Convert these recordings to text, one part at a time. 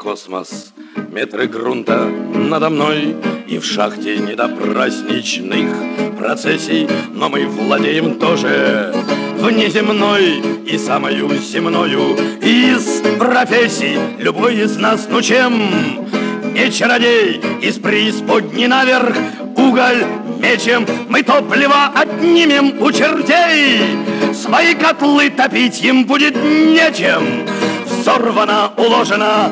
космос, метры грунта надо мной, и в шахте не до праздничных процессий, но мы владеем тоже внеземной и самою земною из профессий. Любой из нас, ну чем не чародей, из преисподней наверх уголь мечем мы топливо отнимем у чертей. Свои котлы топить им будет нечем. Взорвано, уложено,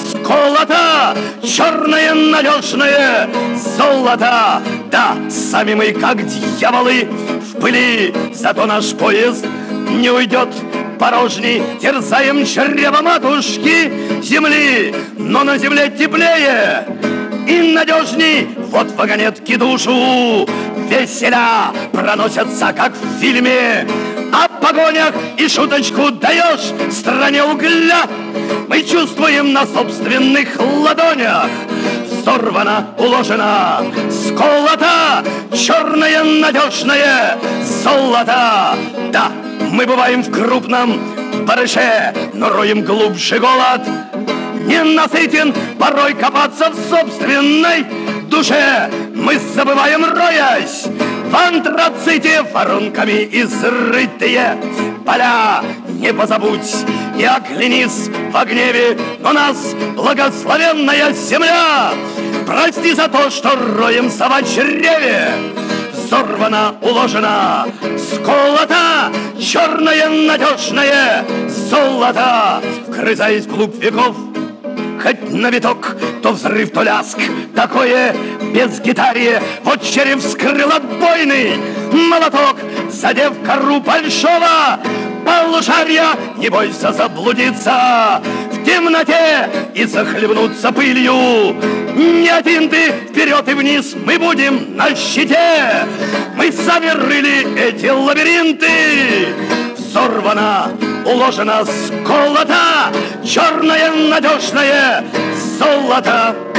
сколото черное надежное золото. Да, сами мы как дьяволы в пыли, зато наш поезд не уйдет порожней. Терзаем чрево матушки земли, но на земле теплее и надежней. Вот вагонетки душу веселя проносятся, как в фильме о погонях, и шуточку даешь стране угля. Мы чувствуем на собственных ладонях. Взорвано, уложено, сколото черное надежное золото. Да, мы бываем в крупном барыше, но роем глубже голод. Не насытен порой копаться в собственной душе. Мы забываем, роясь в антраците, воронками изрытые поля. Не позабудь и оглянись в гневе, но нас благословенная земля. Прости за то, что роемся в чреве. Взорвано, уложено, сколото черное надежное золото. Вгрызаясь вглубь веков, хоть на виток, то взрыв, то ляск, такое без гитарии. Вот череп вскрыл отбойный молоток, задев кору большого полушария. Не бойся заблудиться в темноте и захлебнуться пылью. Не один ты, вперед и вниз мы будем на щите. Мы сами рыли эти лабиринты. Взорвано, уложено, сколото черное надежное золото.